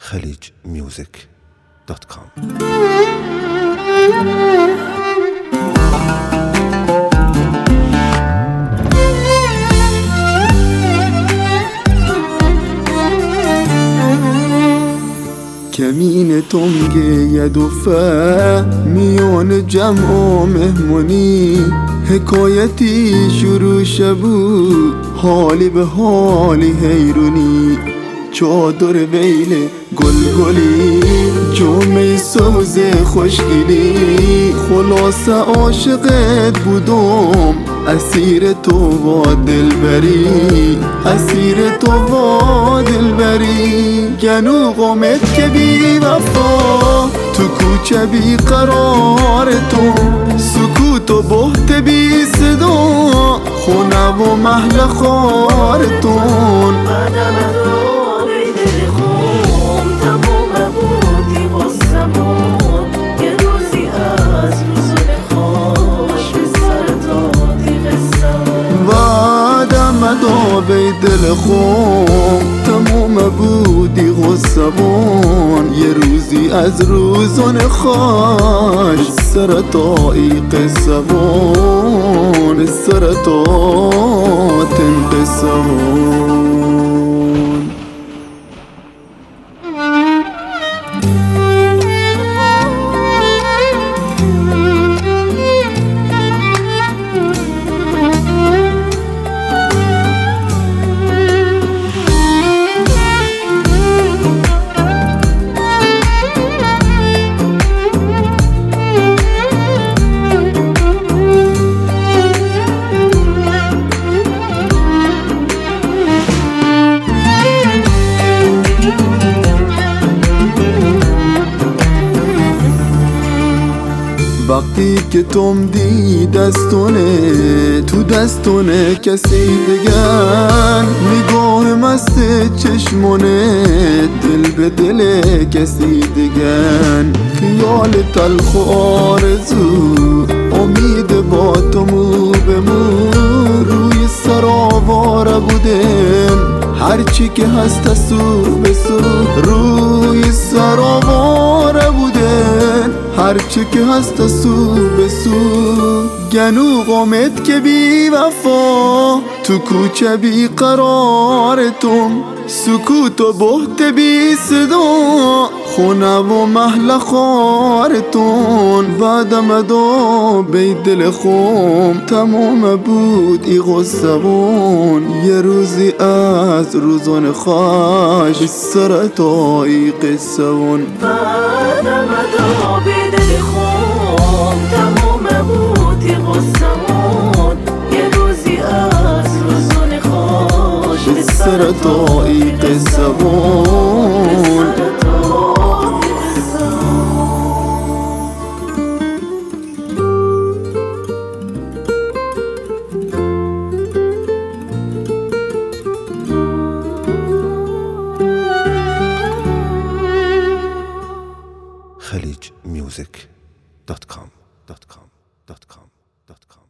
khaleejmusic.com. کمین تنگ و میان جمع و مهمونی حکایتی شروع شبو حالی به حالی حیرونی چادر ویل گلگلی جمعه سوز خوشگلی خلاصه عاشقت بودم اسیر تو و دلبری اسیر تو و دلبری گنو قامت که بی وفا تو کوچه بی قرار تو سکوت و بهت بی صدا خونه و محل خارتون به دل خون تموم بودی غصبون یه روزی از روزان خاش سرطایی قصبون سرطات قصبون وقتی که توم دی دستونه تو دستونه کسی دیگر نگاه مست چشمونه دل به دل کسی دیگر خیال تلخ و آرزو امید با تو مو به مو روی سراواره بودن هرچی که هست سو به سو روی سراواره بودن هرچی که هست سو به سو گنو قامت که بی وفا تو کوچه بی قرارتون سکوت و بهت بی صدا خونه و محل خارتون بعدم دو بی دل خوم تمام بود ای غصبون یه روزی از روزان خاش سرطایی قصبون بعدم دو بی دل خوم تمام بود ای غصبون یه روزی از روزان خاش سرطایی قصبون khaleejmusic.com.